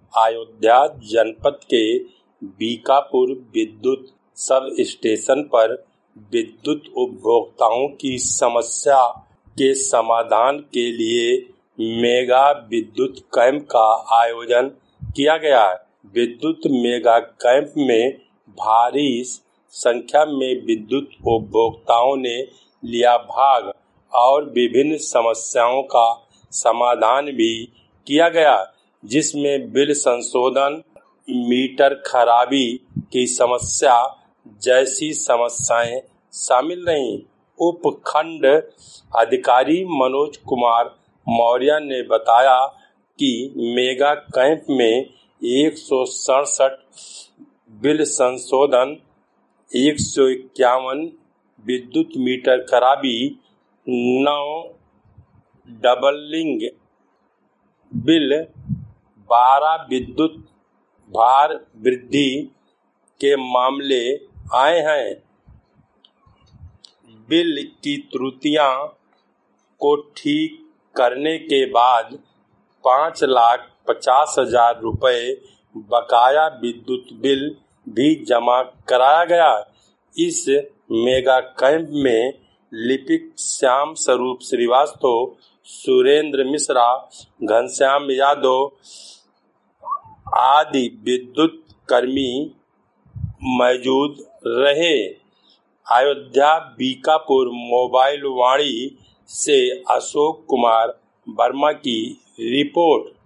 अयोध्या जनपद के बीकापुर विद्युत सब स्टेशन पर विद्युत उपभोक्ताओं की समस्या के समाधान के लिए मेगा विद्युत कैंप का आयोजन किया गया है। विद्युत मेगा कैंप में भारी संख्या में विद्युत उपभोक्ताओं ने लिया भाग और विभिन्न समस्याओं का समाधान भी किया गया, जिसमें बिल संशोधन, मीटर खराबी की समस्या जैसी समस्याएं शामिल रहीं। उपखंड अधिकारी मनोज कुमार मौर्य ने बताया कि मेगा कैंप में 167 बिल संशोधन, 151 विद्युत मीटर खराबी, 9 डबलिंग बिल, 12 विद्युत भार वृद्धि के मामले आए हैं। बिल की त्रुटियां को ठीक करने के बाद 5,50,000 रुपए बकाया विद्युत बिल भी जमा कराया गया। इस मेगा कैंप में लिपिक श्याम स्वरूप श्रीवास्तव, सुरेंद्र मिश्रा, घनश्याम यादव आदि विद्युत कर्मी मौजूद रहे। अयोध्या बीकापुर मोबाइल वाणी से अशोक कुमार वर्मा की रिपोर्ट।